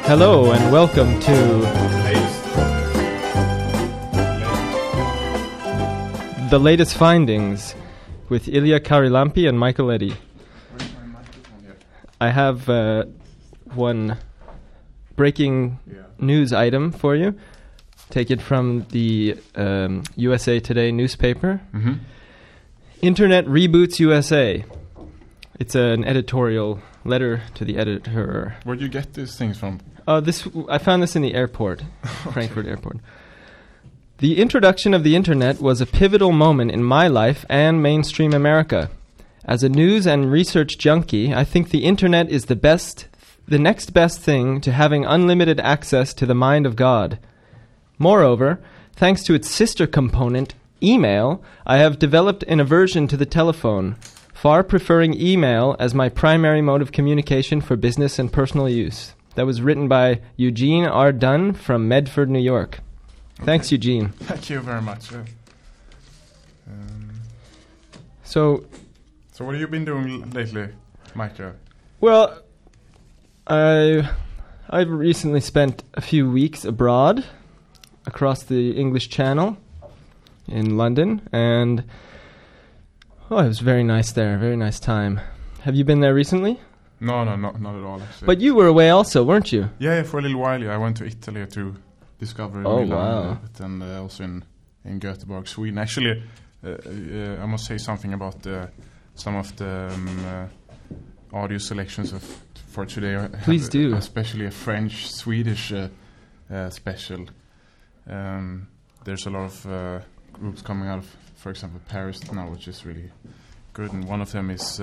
Hello and welcome to The Latest Findings with Ilya Karilampi and Michael Eddy. I have one breaking news item for you. Take it from the USA Today newspaper. Mm-hmm. Internet reboots USA. It's an editorial letter to the editor. Where'd you get these things from? I found this in the airport, Frankfurt Airport. The introduction of the internet was a pivotal moment in my life and mainstream America. As a news and research junkie, I think the internet is the next best thing to having unlimited access to the mind of God. Moreover, thanks to its sister component, email, I have developed an aversion to the telephone, far preferring email as my primary mode of communication for business and personal use. That was written by Eugene R. Dunn from Medford, New York. Okay. Thanks, Eugene. Thank you very much. So what have you been doing lately, Michael? Well, I've recently spent a few weeks abroad across the English Channel in London, and it was very nice there, very nice time. Have you been there recently? No, not at all, actually. But you were away also, weren't you? Yeah, for a little while. Yeah. I went to Italy to discover Milan, wow. And also in Göteborg, Sweden. Actually, I must say something about some of the audio selections for today. Please do. Especially a French-Swedish special. There's a lot of groups coming out of, for example, Paris now, which is really good. And one of them is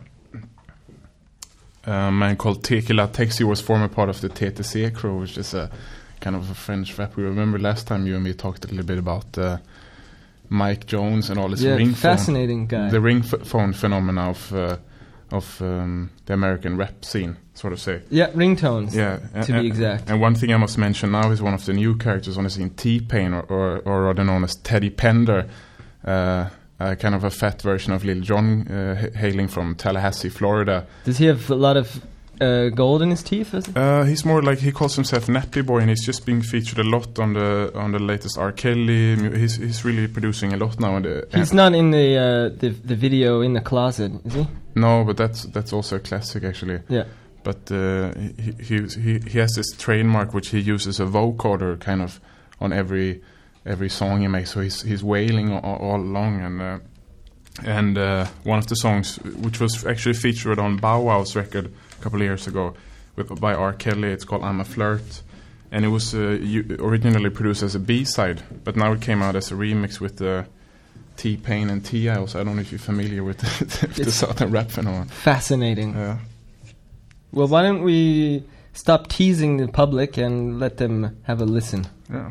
a man called Tekila Tex. He was former part of the TTC crew, which is a kind of a French rap. We remember last time you and me talked a little bit about Mike Jones and all this ring fascinating phone, guy. the ring phone phenomena of the American rap scene, sort of say. Yeah, ringtones. Yeah, to be exact. And one thing I must mention now is one of the new characters on the scene, T-Pain, or rather known as Teddy Pender, kind of a fat version of Lil Jon, hailing from Tallahassee, Florida. Does he have a lot of gold in his teeth? He's more like, he calls himself Nappy Boy, and he's just being featured a lot on the latest R. Kelly. He's really producing a lot now. He's not in the video In the Closet, is he? No, but that's also a classic, actually. Yeah. But he has this trademark which he uses a vocoder kind of on every song he makes. So he's wailing all along, and one of the songs which was actually featured on Bow Wow's record a couple of years ago by R. Kelly, it's called I'm a Flirt, and it was originally produced as a B-side, but now it came out as a remix with T-Pain and T.I. also. I don't know if you're familiar with the Southern rap phenomenon. Fascinating. Yeah. Well, why don't we stop teasing the public and let them have a listen? Yeah.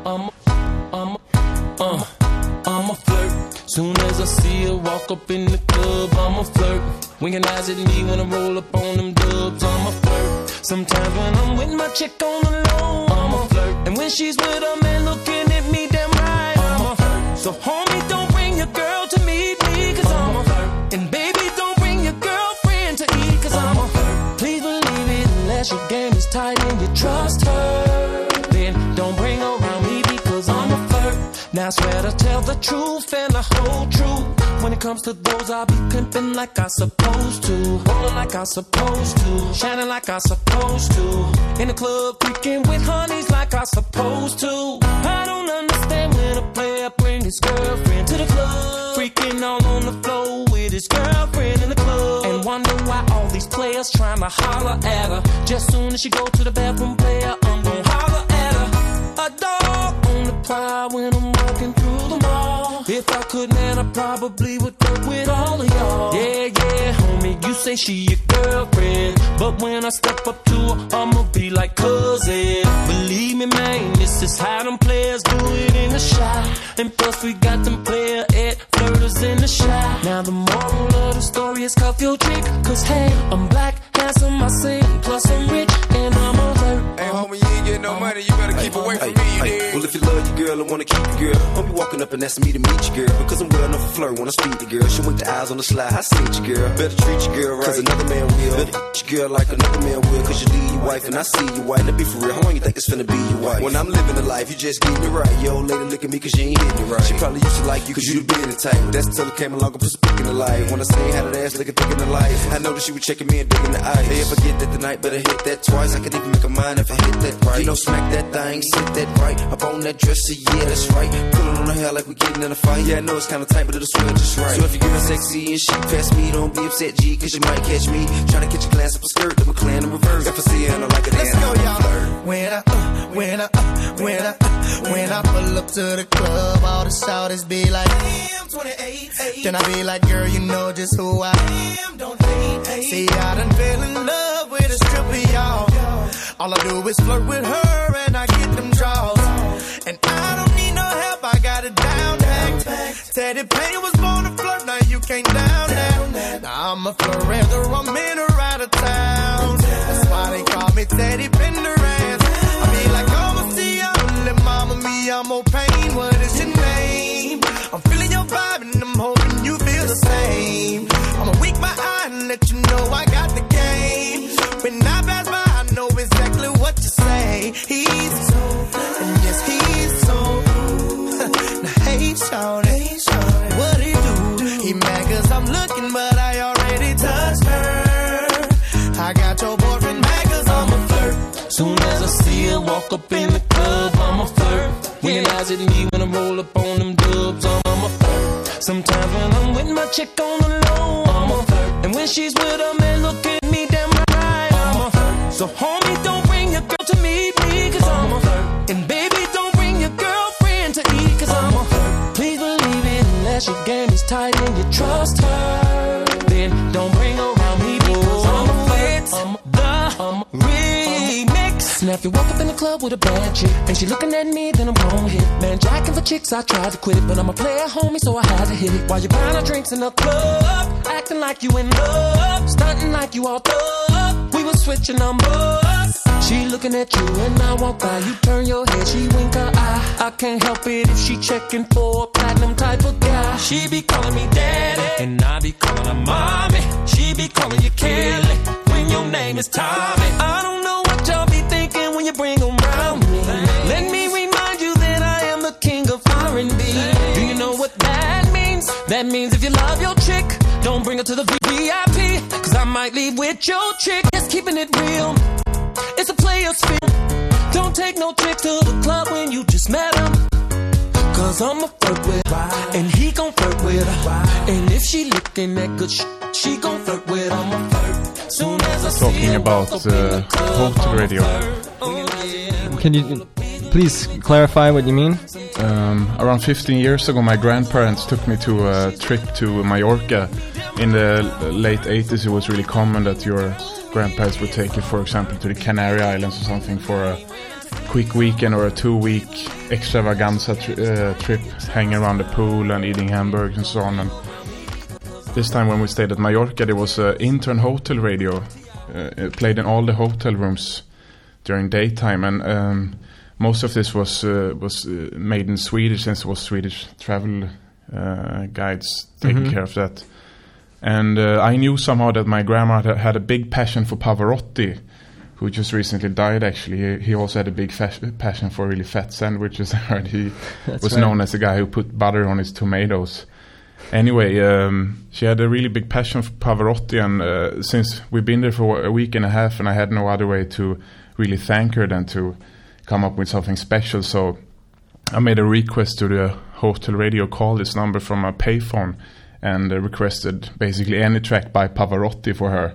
I'm a flirt. Soon as I see her walk up in the club, I'm a flirt. Winking eyes at me when I roll up on them dubs, I'm a flirt. Sometimes when I'm with my chick on the low, I'm a flirt. And when she's with a man looking at me damn right, I'm a flirt. So homie, don't bring your girl to meet me, cause I'm a flirt. And baby, don't bring your girlfriend to eat, cause I'm a flirt. Please believe it, unless your game is tight and you trust her, then don't bring her around me, because I'm a flirt. Now I swear to tell the truth and the whole truth. When it comes to those, I'll be pimping like I supposed to, rolling like I supposed to, shining like I supposed to, in the club freaking with honeys like I supposed to. I don't understand when a player bring his girlfriend to the club, freaking all on the floor with his girlfriend in the club, and wonder why all these players trying to holler at her. Just soon as she go to the bathroom, player, I'm gon' holler at her. A dog on the prowl when I'm walking through the mall. If I could, man, I probably would work with all of y'all. Yeah, homie, you say she your girlfriend, but when I step up to her, I'ma be like cousin. Believe me, man, this is how them players do it in the shot. And plus we got them player at flirters in the shot. Now the moral of the story is cuff your chick, cause hey, I'm black, handsome, I sing, plus I'm rich, and I'm alert. Hey homie, you ain't getting no money, you better Keep away from me, you dig? Well, if you love your girl and wanna keep your girl, don't be walking up and asking me to meet your girl. Because I'm well enough for flirt when I speak to girl. She wink the eyes on the slide, I see your girl. Better treat your girl right, cause another man will. Better treat your girl like another man will. Cause you leave your wife and I see your wife. Now be for real, how long you think it's finna be your wife? When I'm living the life, you just getting it right. Yo, lady, look at me cause you ain't hitting it right. She probably used to like you cause you the being type. That's until it came along and put some pick in the life. When I say how that ass looking thick in the life, I know that she was checking me and digging the eyes. Hey, if I get that tonight, better hit that twice. I could even make a mind if I hit that right. You know, smack that thing, sit that right. Up on that dresser, yeah, that's right. Pulling on her hair like we getting in a fight. Yeah, I know it's kinda tight, but it'll swing just right. So if you're getting sexy and she past me, don't be upset, G, cause you might catch me trying to catch a glance up a skirt, then we're clan in reverse. If I see her and I like it, let's go, y'all. When I pull up to the club, all the shouters be like, damn, 28. Then I be like, girl, you know just who I am, don't hate. See, I done fell in love with a stripper, y'all. All I do is flirt with her and I get them draws. And I don't need no help, I got it down packed. Teddy Payne was born to flirt, now you can't down that. Now I'm a flirt whether I'm in or out of town. That's why they call me Teddy Pendergrass. I be like, oh, see, I'm mama me, I'm more pain. What is your name? I'm feeling your vibe and I'm hoping you feel the same. I'ma wink my eye and let you know I got the game. When I pass by, I know exactly what you say. He's so, and yes, he's so. Now hey, shawty, what he do? He mad cause I'm looking, but I already touched her. I got your boyfriend mad cause I'm a flirt. Soon as I see her walk up in the club, I'm a flirt. When your eyes at me when I roll up on them dubs, I'm a flirt. Sometimes when I'm with my chick on the low, I'm a flirt. And when she's with a man, look at me, damn right, I'm a flirt. So homie, don't bring your girl to meet me, cause I'm a flirt. And baby, don't bring your girlfriend to eat, cause I'm a flirt. Please believe it, unless your game is tight and you trust her, then don't bring her around me, because I'm a flirt. I'm the remix. Now if you walk up in the club with a bad chick and she looking at me, then I'm gon' hit. Man, jacking for chicks, I tried to quit it, but I'm a player, homie, so I had to hit it. While you buying her drinks in the club, acting like you in love, stunting like you all up. We was switching numbers. She looking at you and I walk by, you turn your head, she wink her eye. I can't help it if she checking for a platinum type of guy. She be calling me daddy and I be calling her mommy. She be calling you Kelly when your name is Tommy. I don't know what y'all be thinking when you bring them around me. Let me remind you that I am the king of R&B. Do you know what that means? That means if you love your chick, don't bring her to the VIP, cause I might leave with your chick. Just keeping it real, it's a player spin. Don't take no chick to the club when you just met him, cause I'ma flirt with her, and he gon' flirt with her. And if she looking at good she gon' flirt with I'ma flirt. Soon as I Talking about hotel radio. Can you please clarify what you mean? Around 15 years ago, my grandparents took me to a trip to Mallorca. In the late 80s, it was really common that your grandparents would take you, for example, to the Canary Islands or something for a quick weekend or a 2-week extravaganza trip, hanging around the pool and eating hamburgers and so on. And this time when we stayed at Mallorca, there was an intern hotel radio. It played in all the hotel rooms during daytime, and most of this was made in Swedish, since it was Swedish travel guides taking care of that. And I knew somehow that my grandma had a big passion for Pavarotti, who just recently died, actually. He also had a big passion for really fat sandwiches. I heard he was known as the guy who put butter on his tomatoes. Anyway, she had a really big passion for Pavarotti, and since we've been there for a week and a half, and I had no other way to really thank her than to come up with something special, so I made a request to the hotel radio, call this number from a payphone, and requested basically any track by Pavarotti for her.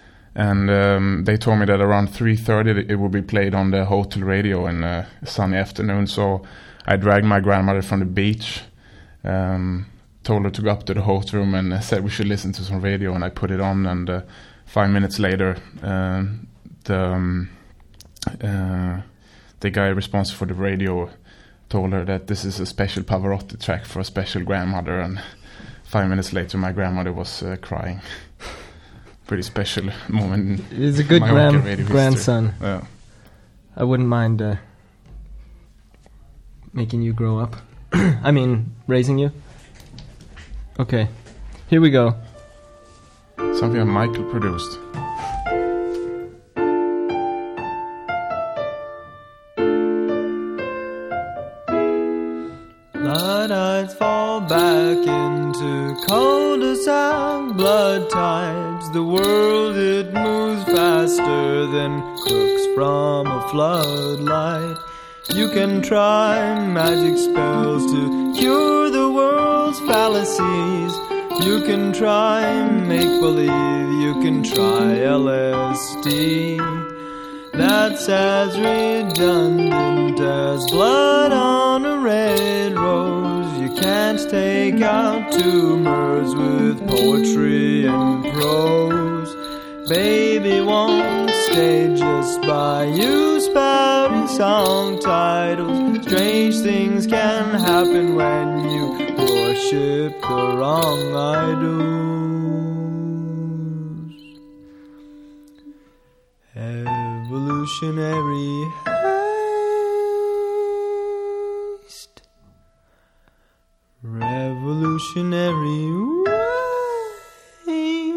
And they told me that around 3:30 it would be played on the hotel radio in a sunny afternoon. So I dragged my grandmother from the beach, told her to go up to the hotel room, and said we should listen to some radio, and I put it on. And 5 minutes later, the guy responsible for the radio told her that this is a special Pavarotti track for a special grandmother. And 5 minutes later, my grandmother was crying. Pretty special moment. He's a good grandson. Yeah. I wouldn't mind making you grow up. I mean, raising you. Okay, here we go. Something that Michael produced. Blood eyes fall back into cul-de-sac blood tides. The world, it moves faster than crooks from a floodlight. You can try magic spells to cure the world's fallacies. You can try make-believe, you can try LSD. That's as redundant as blood on a red rose. You can't take out tumors with poetry and prose. Baby won't stay just by you spouting song titles. Strange things can happen when you worship the wrong idols. Evolutionary haste. Revolutionary waste.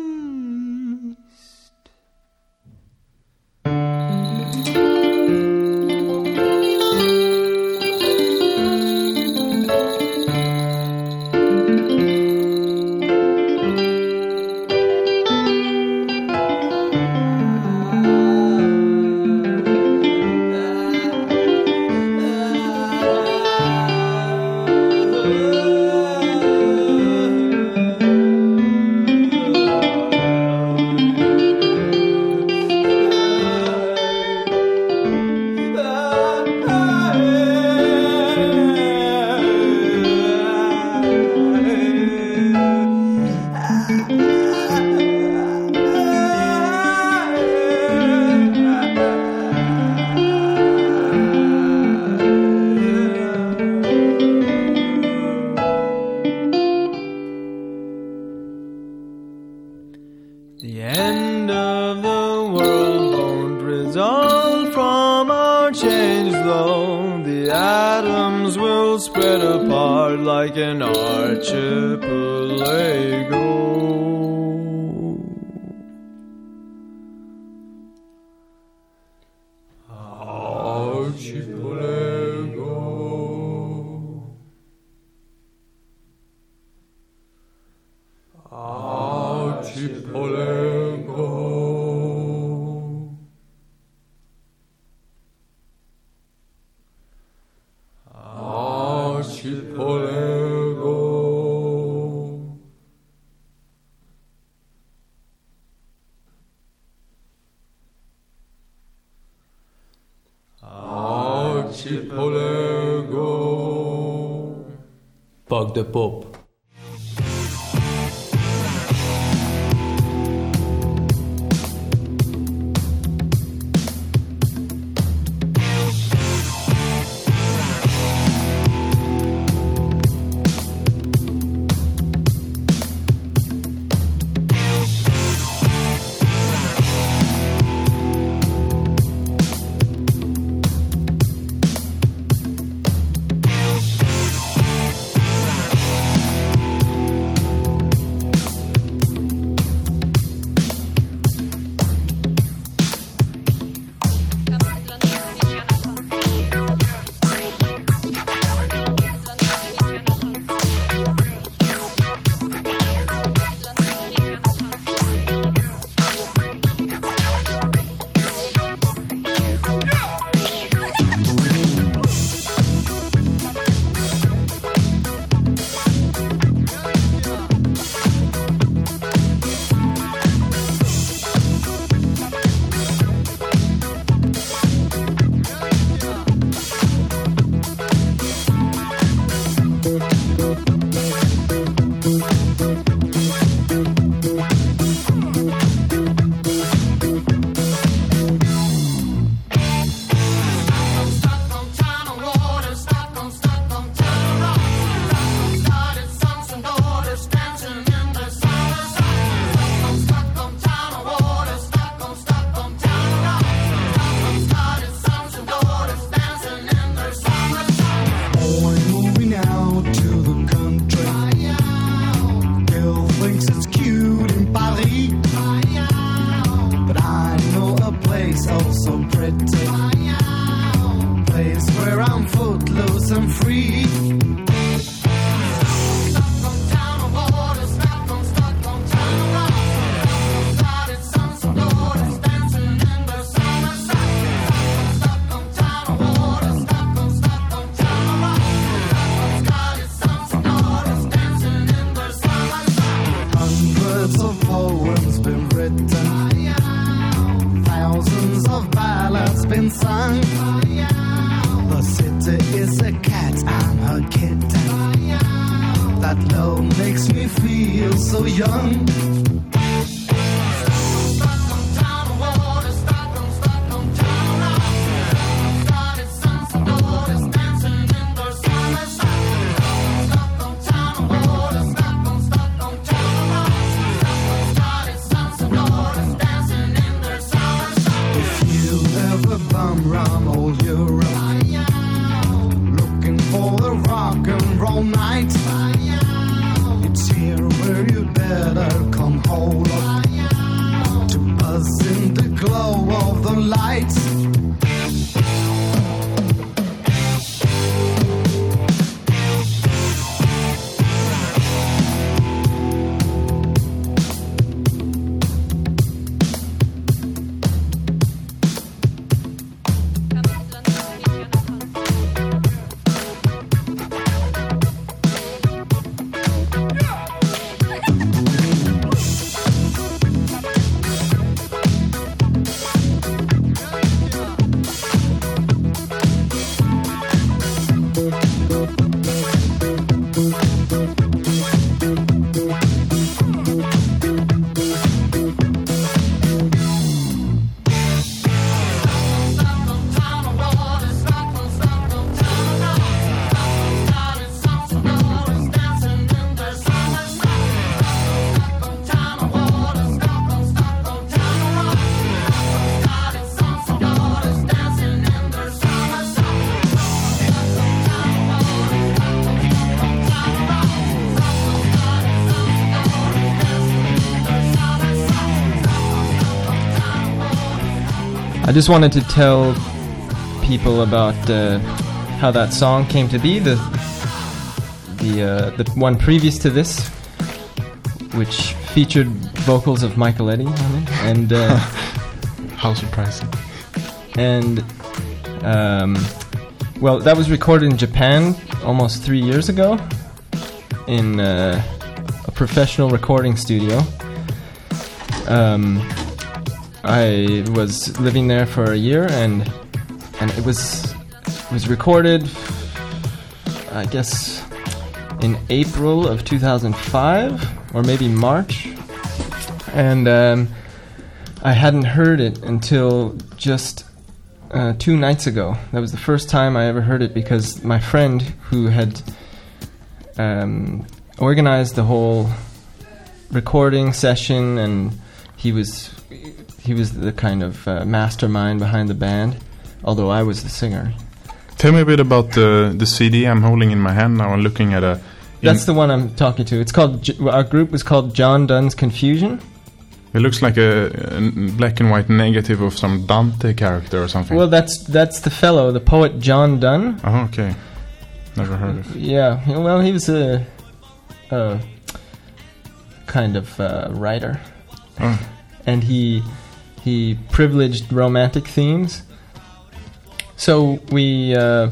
The end of the world won't result from our change, though. The atoms will spread apart like an archipelago. Fuck the Pop. been sung. The city is a cat, I'm her kitten. That love makes me feel so young. Bum around old Europe, looking for the rock and roll night. It's here where you better come hold up to buzz in the glow of the lights. I just wanted to tell people about how that song came to be. The one previous to this, which featured vocals of Michael Eddy on it, and how surprising! And well, that was recorded in Japan almost 3 years ago in a professional recording studio. I was living there for a year, and it was recorded, I guess, in April of 2005 or maybe March, and I hadn't heard it until just 2 nights ago. That was the first time I ever heard it, because my friend who had organized the whole recording session, and he was the kind of mastermind behind the band, although I was the singer. Tell me a bit about the CD I'm holding in my hand now. I'm looking at a... That's the one I'm talking to. It's called... our group was called John Donne's Confusion. It looks like a black and white negative of some Dante character or something. Well, that's the fellow, the poet John Donne. Oh, okay. Never heard of it. Yeah, well, he was a kind of writer. Oh. And he privileged romantic themes. So we're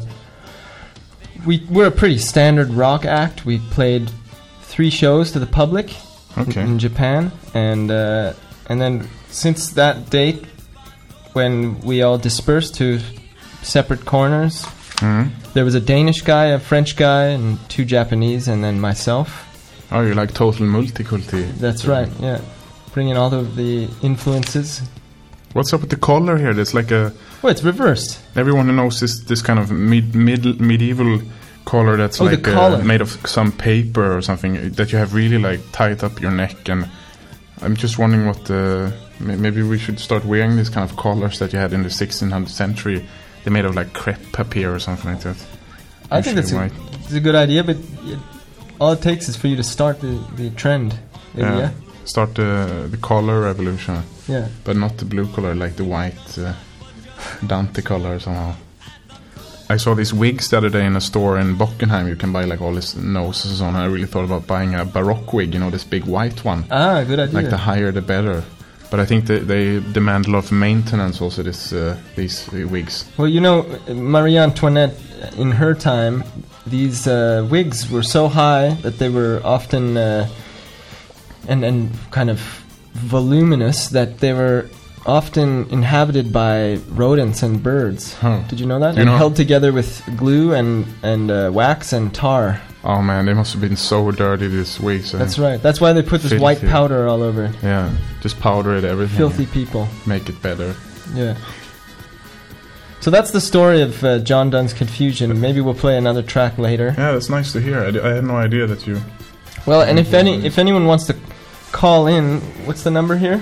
a pretty standard rock act. We played 3 shows to the public in Japan, and then since that date, when we all dispersed to separate corners, there was a Danish guy, a French guy, and 2 Japanese, and then myself. Oh, you're like total multiculti. That's right, yeah. Bringing all of the influences. What's up with the collar here? There's like a... Well, it's reversed. Everyone who knows this kind of medieval collar that's like made of some paper or something that you have really like tied up your neck. And I'm just wondering what maybe we should start wearing these kind of collars that you had in the 1600th century. They're made of like crepe papier or something like that. I think it's a good idea, but all it takes is for you to start the trend. Yeah. Start the collar revolution. Yeah. But not the blue color, like the white Dante color somehow. I saw these wigs the other day in a store in Bockenheim. You can buy like all these noses on. I really thought about buying a Baroque wig, this big white one. Ah, good idea. Like the higher the better. But I think they demand a lot of maintenance also, these wigs. Well, Marie Antoinette, in her time, these wigs were so high that they were often and kind of voluminous, that they were often inhabited by rodents and birds. Huh. Did you know that? You And know- held together with glue and wax and tar. Oh man, they must have been so dirty this week. So That's right. That's why they put this Filthy. white powder all over it. Yeah, just powder it, everything. Filthy people. Make it better. Yeah. So that's the story of John Donne's Confusion. Maybe we'll play another track later. Yeah, that's nice to hear. I had no idea that you... Well, and if anyone wants to call in, what's the number here?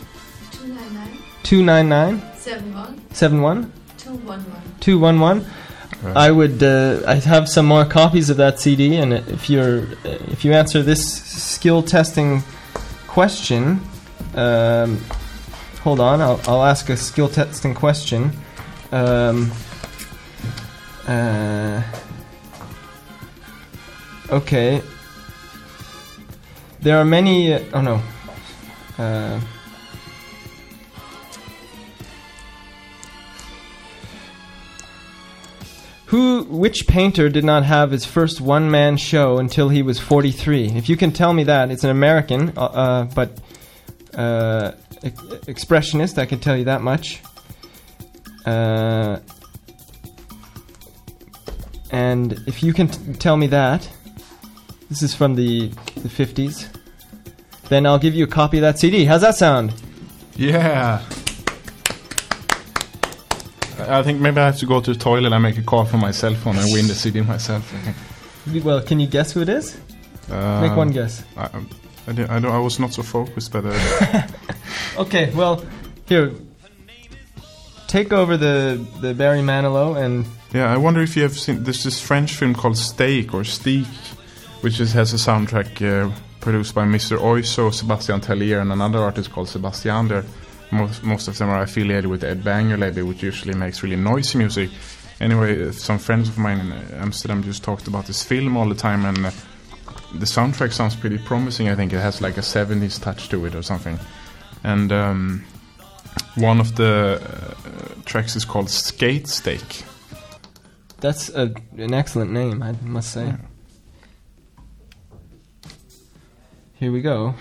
299 71 211. I would. I have some more copies of that CD, and if you answer this skill testing question, hold on, I'll ask a skill testing question. Okay. There are many. Oh no. Which painter did not have his first one-man show until he was 43? If you can tell me that, it's an American, but expressionist. I can tell you that much. And if you can tell me that, this is from the 50s, then I'll give you a copy of that CD. How's that sound? Yeah. I think maybe I have to go to the toilet and make a call from my cell phone and win the CD myself. Well, can you guess who it is? Make one guess. I was not so focused, but... Okay, well, here. Take over the Barry Manilow and... Yeah, I wonder if you have seen... There's this French film called Steak, which has a soundtrack produced by Mr. Oizo, Sebastian Tellier, and another artist called Sebastian there. Most of them are affiliated with Ed Banger label, which usually makes really noisy music. Anyway, some friends of mine in Amsterdam just talked about this film all the time, and the soundtrack sounds pretty promising. I think it has like a 70s touch to it or something. And one of the tracks is called Skate Steak. That's an excellent name, I must say. Yeah. Here we go.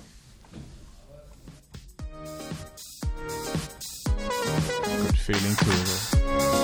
Good feeling to it.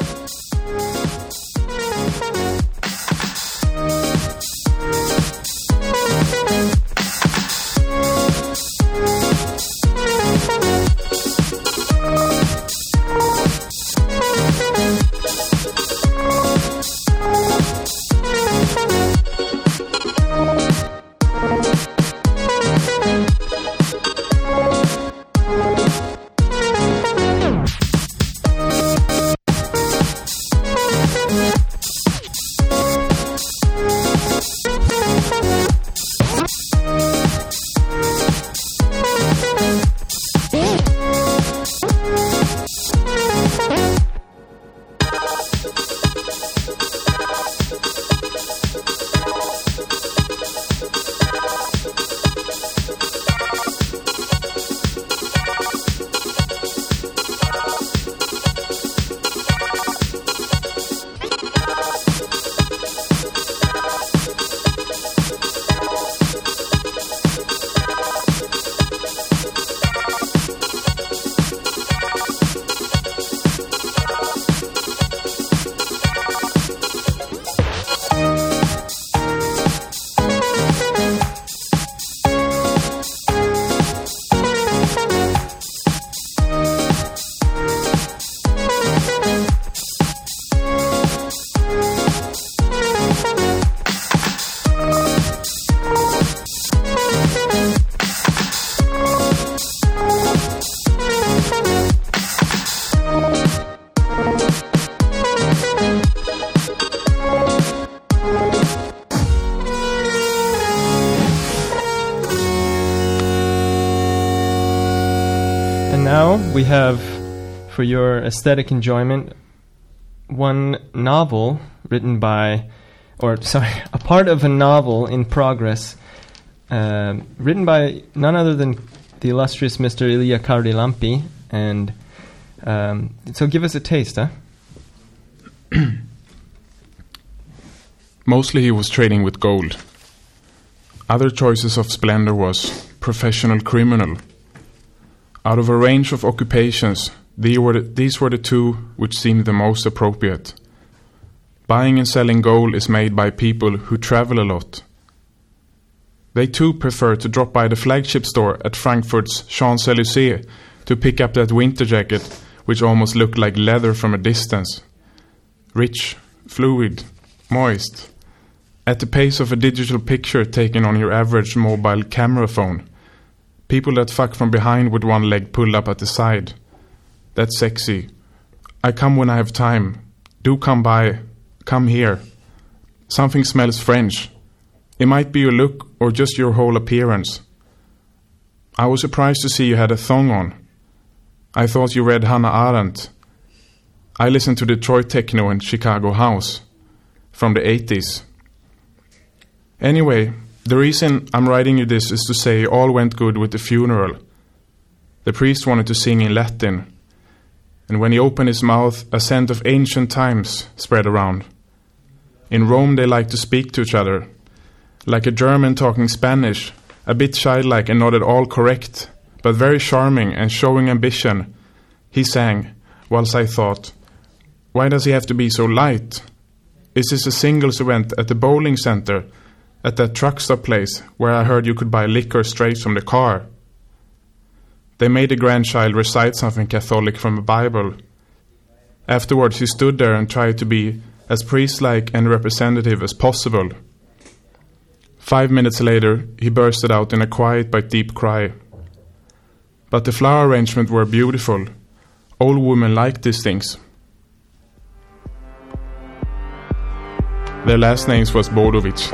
Now we have, for your aesthetic enjoyment, one novel written by, a part of a novel in progress, written by none other than the illustrious Mr. Ilya Karilampi, and so give us a taste, huh? Mostly he was trading with gold. Other choices of splendor was professional criminal. Out of a range of occupations, these were the two which seemed the most appropriate. Buying and selling gold is made by people who travel a lot. They too prefer to drop by the flagship store at Frankfurt's Champs-Élysées to pick up that winter jacket which almost looked like leather from a distance. Rich, fluid, moist, at the pace of a digital picture taken on your average mobile camera phone. People that fuck from behind with one leg pulled up at the side. That's sexy. I come when I have time. Do come by. Come here. Something smells French. It might be your look or just your whole appearance. I was surprised to see you had a thong on. I thought you read Hannah Arendt. I listened to Detroit techno and Chicago house from the 80s. Anyway, the reason I'm writing you this is to say all went good with the funeral. The priest wanted to sing in Latin, and when he opened his mouth, a scent of ancient times spread around. In Rome they like to speak to each other, like a German talking Spanish, a bit childlike and not at all correct, but very charming and showing ambition. He sang, whilst I thought, why does he have to be so light? Is this a singles event at the bowling center, at that truck stop place where I heard you could buy liquor straight from the car? They made the grandchild recite something Catholic from a Bible. Afterwards he stood there and tried to be as priest-like and representative as possible. 5 minutes later he bursted out in a quiet but deep cry. But the flower arrangement were beautiful. Old women like these things. Their last names was Bodovic.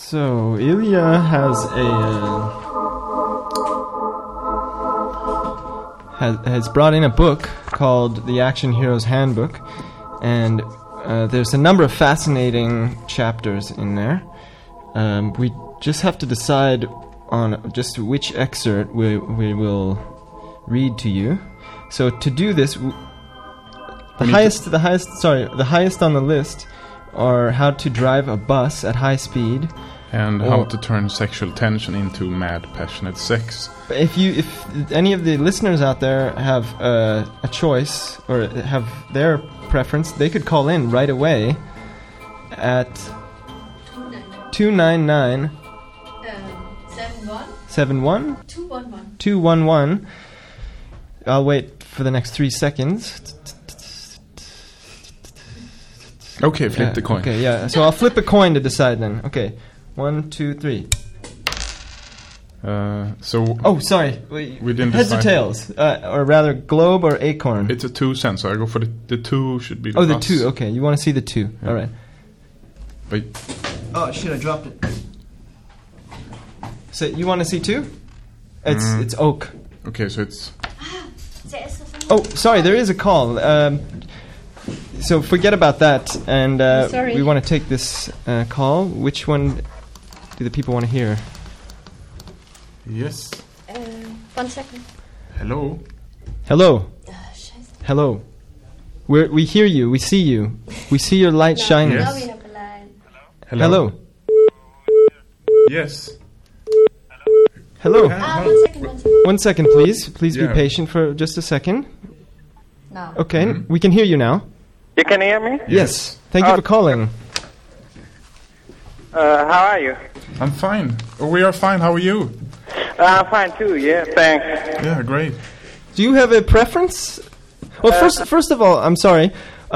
So Ilya has brought in a book called The Action Hero's Handbook, and there's a number of fascinating chapters in there. We just have to decide on just which excerpt we will read to you. So to do this, the highest on the list are how to drive a bus at high speed, and how to turn sexual tension into mad, passionate sex. If any of the listeners out there have a choice or have their preference, they could call in right away at 299 71 211. I'll wait for the next 3 seconds. Okay, flip the coin. Okay, yeah. So I'll flip a coin to decide then. Okay, 1, 2, 3. Oh, sorry. We didn't Heads decide. or tails, or rather, globe or acorn. It's a 2 cent, so I go for the 2 should be the the bus. 2. Okay, you want to see the 2. Yeah. All right. But Oh shit! I dropped it. So you want to see 2? It's oak. okay, so it's Oh, sorry. There is a call. So forget about that, and Sorry. we want to take this call. Which one do the people want to hear? yes. 1 second. Hello. Hello. Scheiße. Hello. We hear you. We see you. We see your light shining. Yes. Now we have a line. Hello. Yes. Hello. 1 second, 1 second. 1 second, please. Please Yeah. be patient for just a second. Now. Okay, we can hear you now. You can hear me? Yes. Thank you for calling. How are you? I'm fine. Oh, we are fine. How are you? I'm fine too, yeah, thanks. Yeah, great. Do you have a preference? Well, first of all, I'm sorry.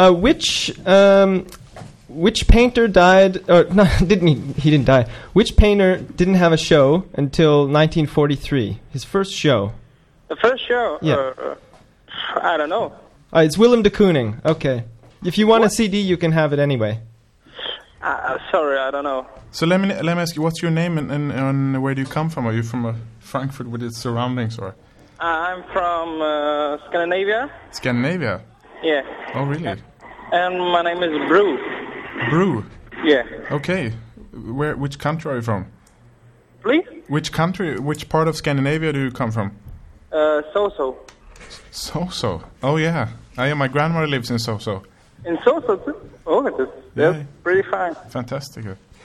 Which painter died? Or no, he didn't die. Which painter didn't have a show until 1943? His first show. The first show? Yeah. I don't know. It's Willem de Kooning. Okay. If you want a CD, you can have it anyway. Sorry, I don't know. So let me ask you, what's your name and where do you come from? Are you from Frankfurt with its surroundings, or I'm from Scandinavia. Scandinavia? Yeah. Oh, really? And my name is Brew. Brew. Yeah. Okay. Which country are you from? Please? Which part of Scandinavia do you come from? So-so. So. Oh, yeah. My grandmother lives in So. In So-so too? Oh, that's Yeah. pretty fine. Fantastic.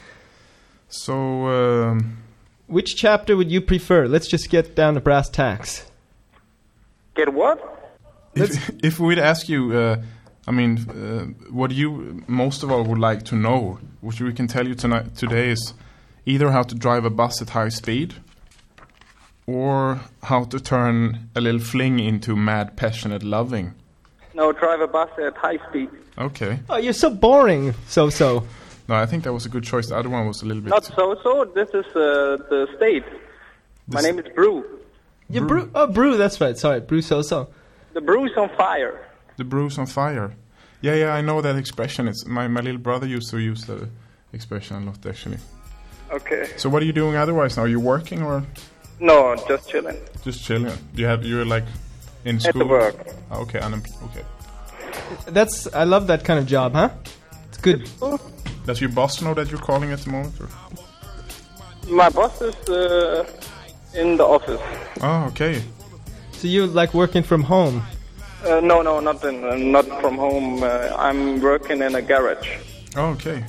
So, Which chapter would you prefer? Let's just get down to brass tacks. Get what? if we'd ask you, what you most of all would like to know, which we can tell you today is either how to drive a bus at high speed or how to turn a little fling into mad, passionate loving. No, drive a bus at high speed. Okay. Oh, you're so boring, so. No, I think that was a good choice. The other one was a little bit... Not So-so, this is the state. My name is Brew. Yeah, Brew. Oh, Brew, that's right. Sorry, Brew so. The Brew's on fire. The brew's on fire. Yeah, I know that expression. It's my little brother used to use that expression a lot, actually. Okay. So what are you doing otherwise now? Are you working or No, just chilling. just chilling? You're like in school? At the work. Oh, okay, okay. I love that kind of job, huh? It's good. Does your boss know that you're calling at the moment? Or? My boss is in the office. Oh, okay. So you like working from home? No, not from home. I'm working in a garage. Oh, okay.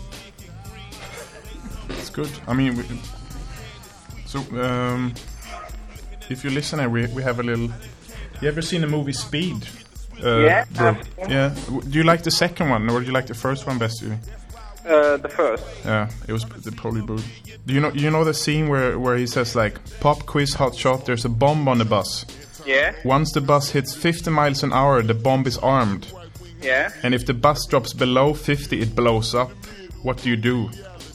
It's good. I mean, if you listen, we have a little... You ever seen the movie Speed? Yeah. Bro? Yeah. Do you like the second one, or do you like the first one best? The first. Yeah, it was probably good. Do you know the scene where he says like, "Pop quiz hot shot, there's a bomb on the bus. Yeah. Once the bus hits 50 miles an hour, the bomb is armed. Yeah. And if the bus drops below 50, it blows up. What do you do?"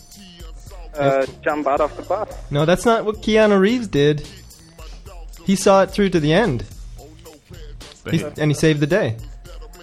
Jump out of the bus. No, that's not what Keanu Reeves did. He saw it through to the end. And he saved the day.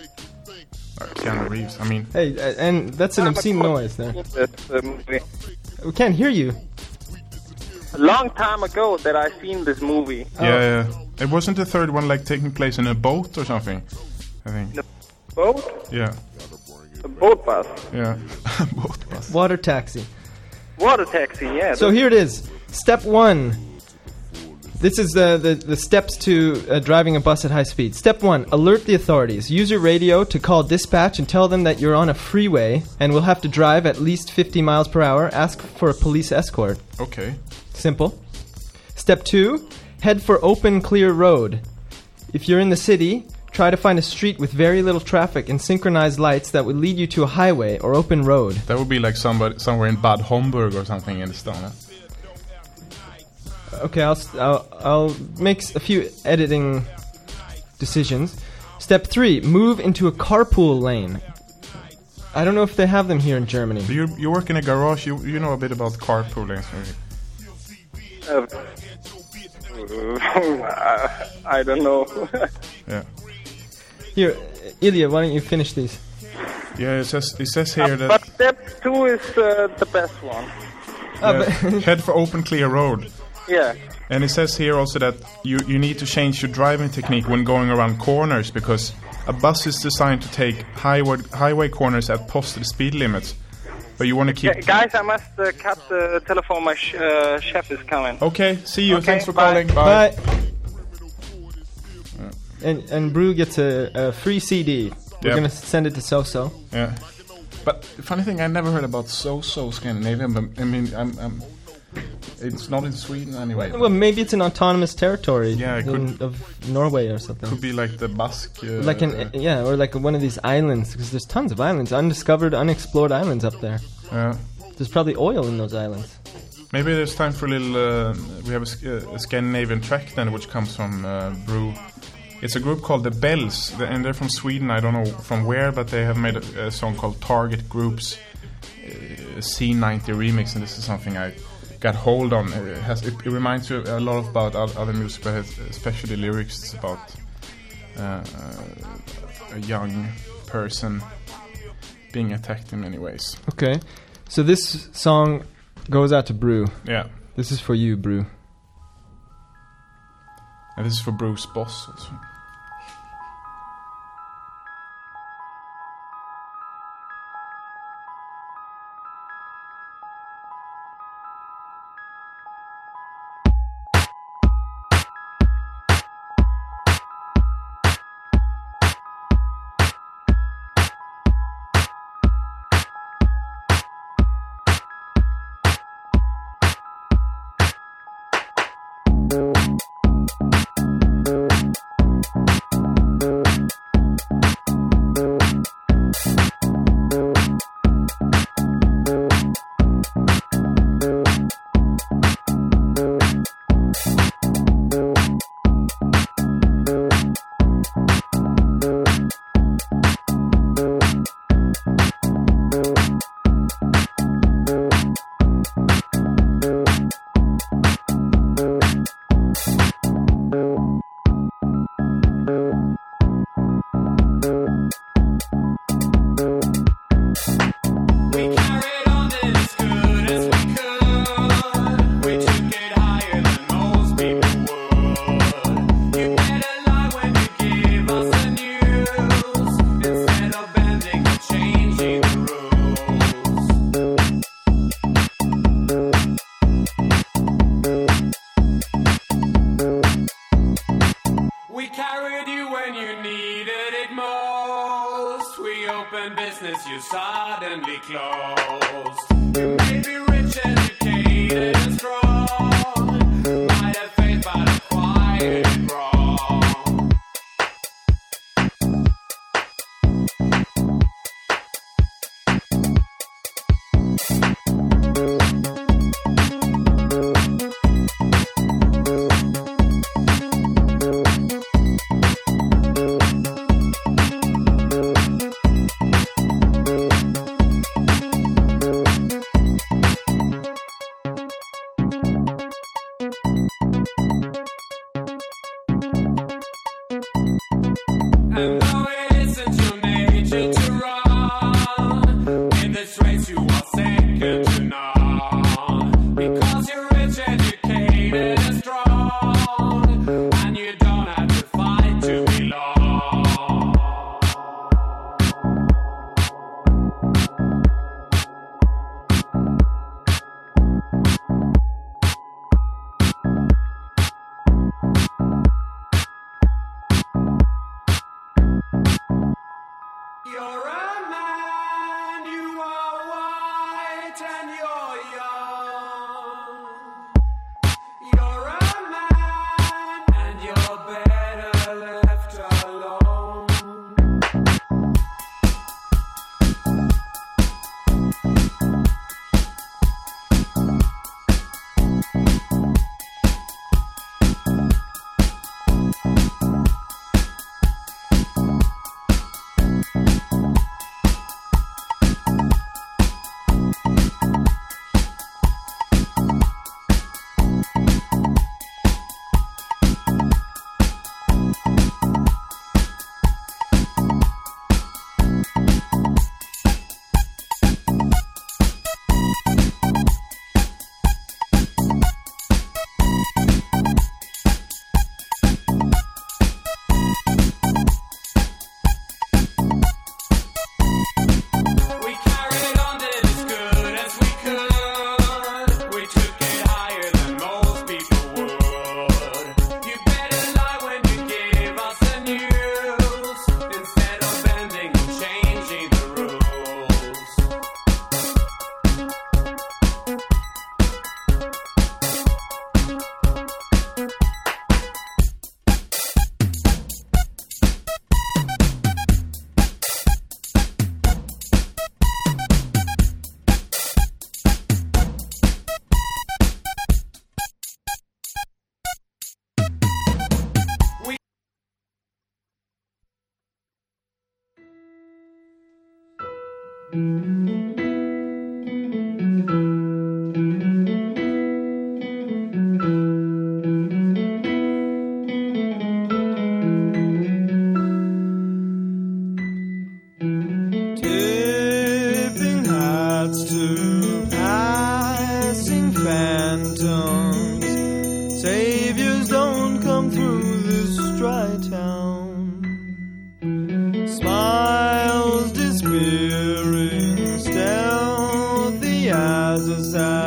Keanu Reeves, I mean... Hey, and that's an obscene noise there. That's the movie. We can't hear you. A long time ago that I seen this movie. Yeah. It wasn't the third one like taking place in a boat or something, I think. The boat? Yeah. A boat bus. Yeah. Boat bus. Water taxi. Water taxi, yeah. So here it is. Step 1. This is the steps to driving a bus at high speed. Step 1, alert the authorities. Use your radio to call dispatch and tell them that you're on a freeway and will have to drive at least 50 miles per hour. Ask for a police escort. Okay. Simple. Step 2, head for open, clear road. If you're in the city, try to find a street with very little traffic and synchronized lights that would lead you to a highway or open road. That would be like somewhere in Bad Homburg or something in Estonia. Okay, I'll make a few editing decisions. Step 3, move into a carpool lane. I don't know if they have them here in Germany. You work in a garage, you know a bit about carpooling. I don't know. Yeah. Here, Ilya, why don't you finish these? Yeah, it says here that... But step 2 is the best one. Head for open, clear road. Yeah. And it says here also that you need to change your driving technique when going around corners, because a bus is designed to take highway corners at posted speed limits. But you want to keep... Guys, I must cut the telephone. My chef is coming. Okay, see you. Okay, Thanks for bye. calling. Bye. And Brew gets a free CD. We're Yep. going to send it to So-So. Yeah. But the funny thing, I never heard about So-So Scandinavian, but I mean, it's not in Sweden anyway. Well, maybe it's an autonomous territory Yeah, it of Norway or something. Could be like the Basque... Like or like one of these islands, because there's tons of islands, undiscovered, unexplored islands up there. There's probably oil in those islands. Maybe there's time for a little... we have a Scandinavian track then, which comes from Brew. It's a group called The Bells, and they're from Sweden. I don't know from where, but they have made a song called Target Group's C90 remix, and this is something I got hold on. It reminds you a lot about other music, but especially lyrics. It's about a young person being attacked in many ways. Okay, so this song goes out to Brew. Yeah. This is for you, Brew. And this is for Bruce Boss also.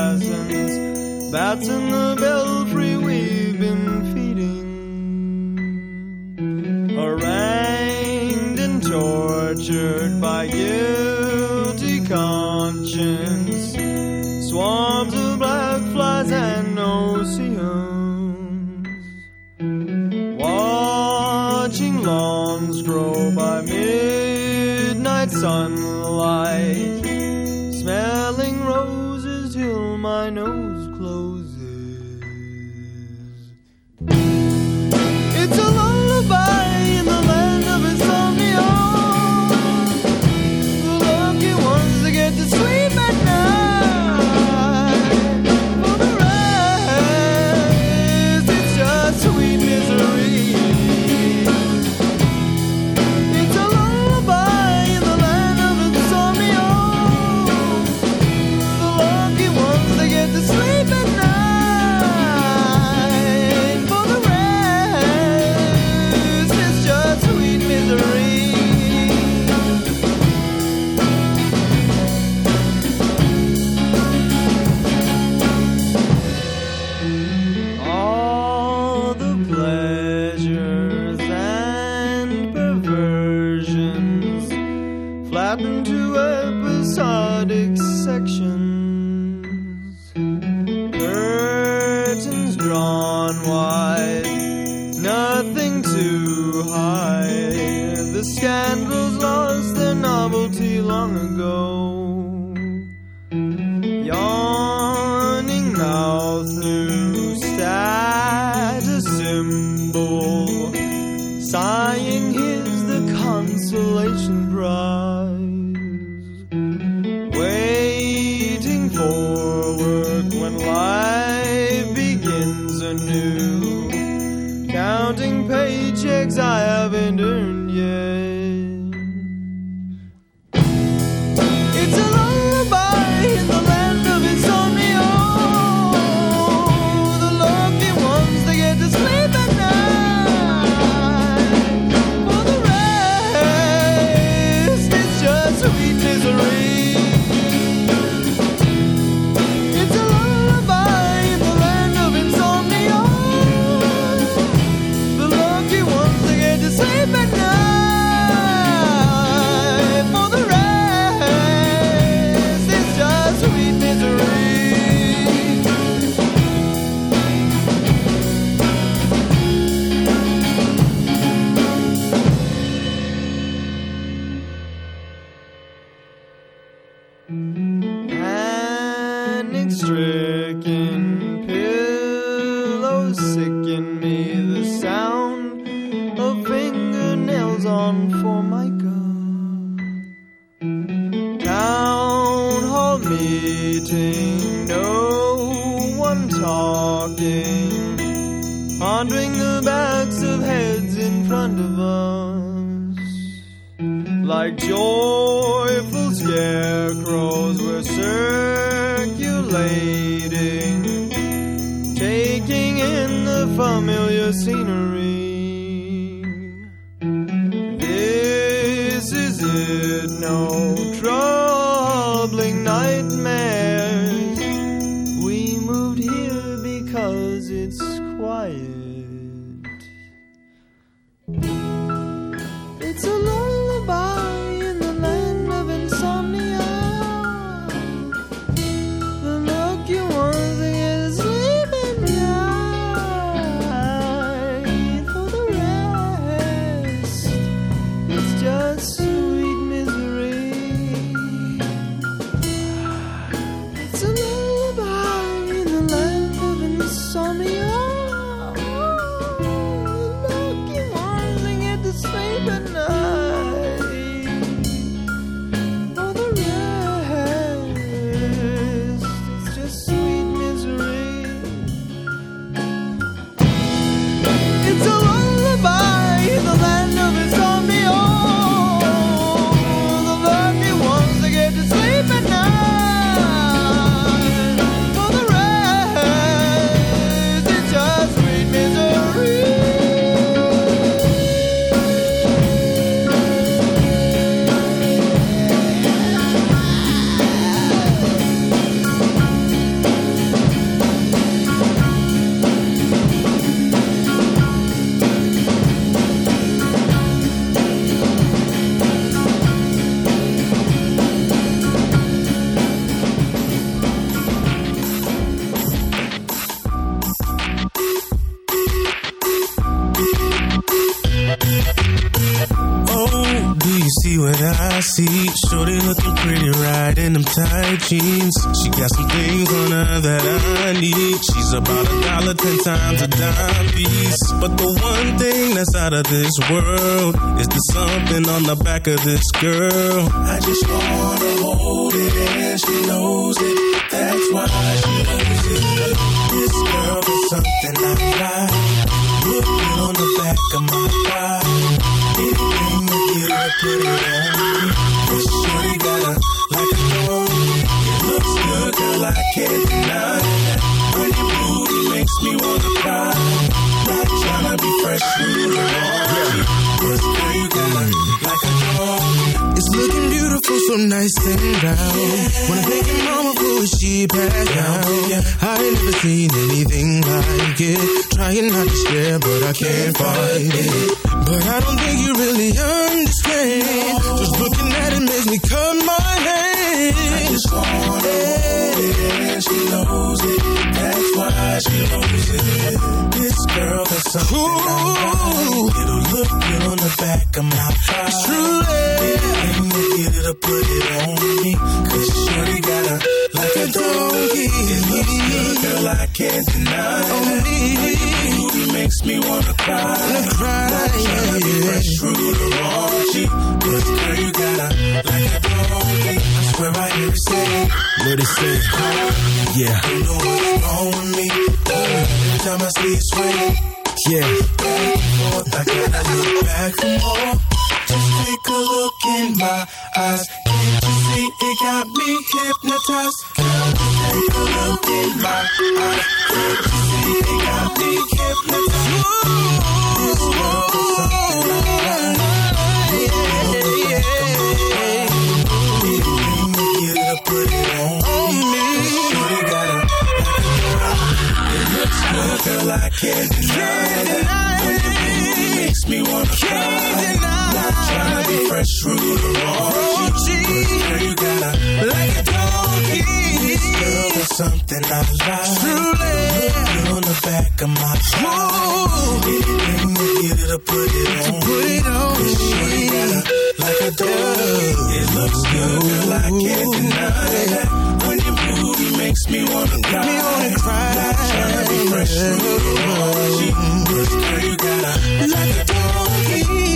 assassins, bats in the belfry we've been feeding. Harangued and tortured by guilty conscience, swarms of black flies and oceans, watching lawns grow by midnight sunlight, smelling roses till my nose closes. It's a lullaby in the land of insomnia. The lucky ones that get to sleep at night. For the rest, it's just sweet misery. It's a lullaby in the land of insomnia. The lucky ones that get to sleep at night. For the rest, it's just sweet misery. All the pleasures and perversions flattened to episodic sections, curtains drawn wide, nothing to hide. The scandals lost their novelty long ago. Yawning mouth, new status symbol, sighing here's the consolation prize, waiting for work when life begins anew, counting paychecks I haven't earned yet. It's a lullaby in the land of insomnia. The lucky ones, they get to sleep at night. For the rest, it's just sweet misery. It's a lullaby in the land of insomnia. The lucky ones, they get to sleep at night. For the rest, it's just sweet misery. Panic-stricken pillows sicken me, the sound of fingernails on Formica. Town hall meeting, no one talking, pondering the backs of heads in front of us, like joyful scarecrows we're circulating, taking in the familiar scenery. This is it, no troubling nightmares. We moved here because it's quiet. It's a lullaby in the land of insomnia. The lucky ones, they get to sleep at night. For the rest, it's just sweet misery. It's a lullaby in the land of insomnia. See, shorty looking pretty right in them tight jeans. She got some things on her that I need. She's about $1, 10 times a dime piece. But the one thing that's out of this world is there's something on the back of this girl. I just wanna hold it and she knows it. That's why she knows it. This girl is something I like. Look good on the back of my thigh. Anything to get her, put it on me. This shorty got her like a dog. It looks good, girl, I can't deny it. When your booty makes me wanna cry. Not tryna be fresh through the morning. This girl, you got her like a dog. It's looking beautiful, so nice and round. When I think your mama fool, she passed out. I ain't never seen anything like it. Trying not to stare, but I can't fight it. But I don't think you really understand. Just looking at it makes me cut my hand. I just wanna hold it and she knows it. That's why she knows it. This girl got something I like. It'll look good on the back of my thigh. It's true, anything to get her to put it on me. Cause shorty got her like a donkey. It looks good, girl, I can't deny it. Booty makes me wanna cry. Not trying to be fresh through the raunchy. But girl, you got her like a donkey. I swear I hear it say, what it say? Yeah. You know what's wrong with me? Every time I see it sway. Yeah. Back and forth, I gotta look back for more. Just take a look in my eyes. Can't you see it got me hypnotized? Girl, just take a look in my eyes. Can't you see it got me hypnotized? This world is something I like. Anything to get her to put it on me. Shorty got her like a dog. It looks good, girl, I can't deny it. When your booty makes me wanna cry. Not tryna be fresh through the raunchy. Girl, you got her like a donkey. This girl is something I like. Truly. Look good on the back of my thigh. Anything to get her to put it on. This shorty got her like a dog. It looks good, girl, I can't deny it. When your booty makes me wanna cry. Not tryna be fresh through the raunchy. This girl, you got her like a donkey.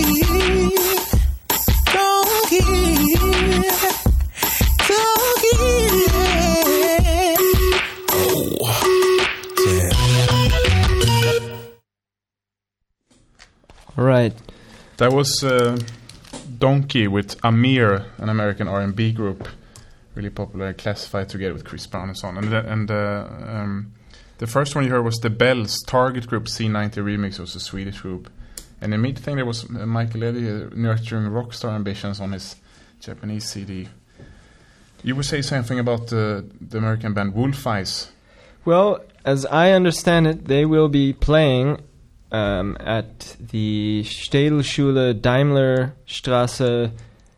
All right. That was Donkey with Amir, an American R&B group, really popular, classified together with Chris Brown and so on. And the first one you heard was The Bells, Target Group C90 Remix, was a Swedish group. And in mid-thing there was Michael Eddie nurturing rockstar ambitions on his Japanese CD. You would say something about the American band Wolf Eyes. Well, as I understand it, they will be playing at the Städelschule Daimlerstraße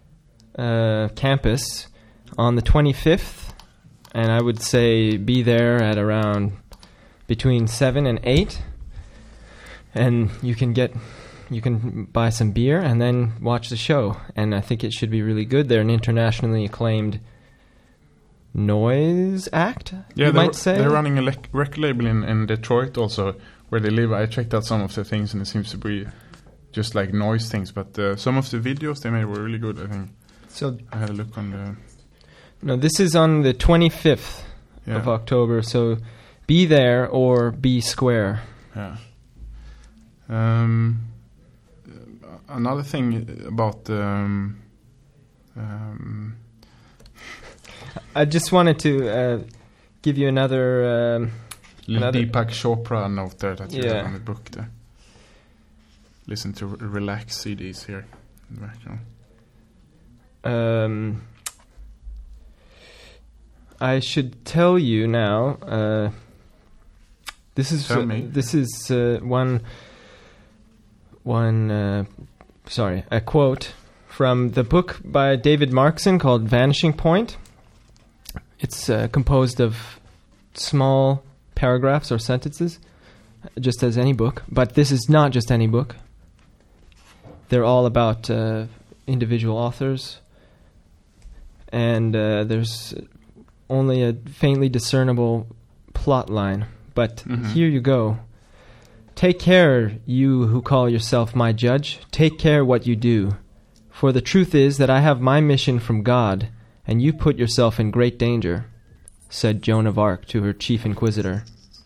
campus on the 25th. And I would say be there at around between 7 and 8. And you can buy some beer and then watch the show. And I think it should be really good. They're an internationally acclaimed noise act, you might say. They're running a record label in Detroit also, where they live. I checked out some of the things and it seems to be just like noise things. But some of the videos they made were really good, I think. So I had a look on the... No, this is on the 25th of October, so be there or be square. Yeah. Another thing about I just wanted to give you another Deepak Chopra note there that you have on the book there. Listen to relax CDs here in the background. I should tell you now. This is a quote from the book by David Markson called Vanishing Point. It's composed of small paragraphs or sentences, just as any book. But this is not just any book. They're all about individual authors. and there's only a faintly discernible plot line. But here you go. Take care, you who call yourself my judge. Take care what you do. For the truth is that I have my mission from God, and you put yourself in great danger, said Joan of Arc to her chief inquisitor.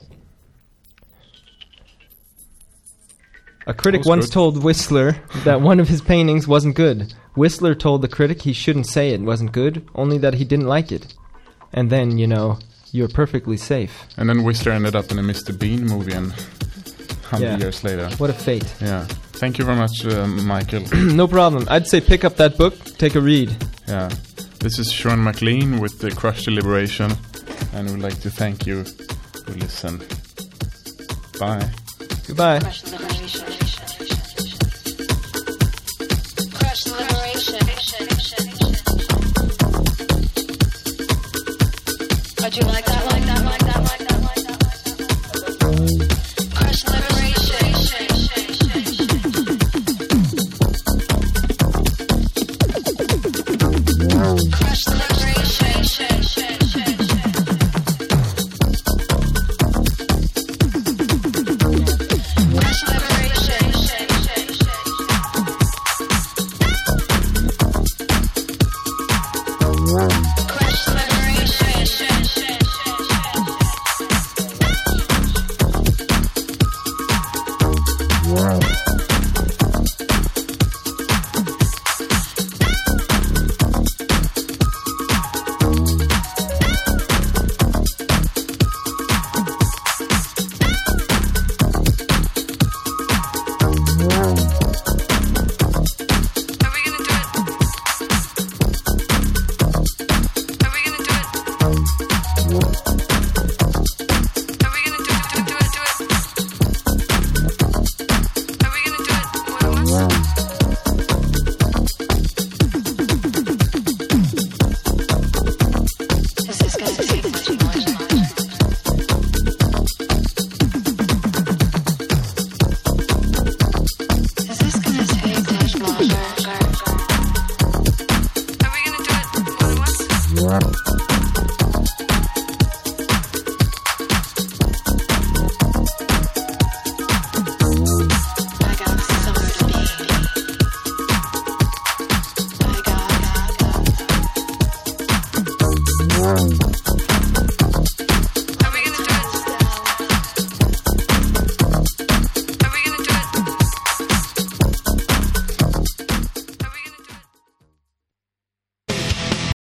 A critic once told Whistler that one of his paintings wasn't good. Whistler told the critic he shouldn't say it wasn't good, only that he didn't like it. And then, you know, you're perfectly safe. And then Whistler ended up in a Mr. Bean movie 100 years later. What a fate. Yeah. Thank you very much, Michael. No problem. I'd say pick up that book, take a read. Yeah. This is Sean McLean with the Crush Deliberation, and we'd like to thank you who listened. Bye. Goodbye. Crush Liberation. Crush Liberation. How'd you like that? Crush Liberation. Crush Wow.